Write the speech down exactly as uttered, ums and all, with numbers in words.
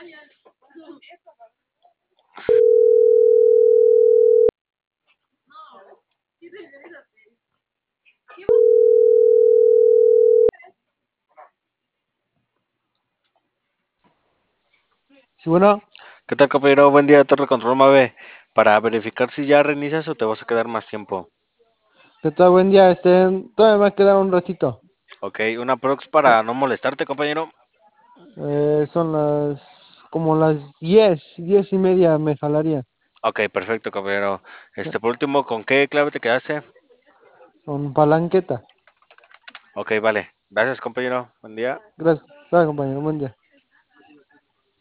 Sí, bueno, ¿Qué tal, compañero? Buen día, Torre Control Mave. Para verificar si ya reinicias o te vas a quedar más tiempo. ¿qué tal? Buen día. Este, todavía me va a quedar un ratito. Ok, una prox para no molestarte, compañero. Eh, son las como las diez, diez y media me jalaría. Ok, perfecto, compañero. Este, por último, ¿con qué clave te quedaste? Con palanqueta. Ok, vale. Gracias, compañero. Buen día. Gracias, gracias, compañero. Buen día.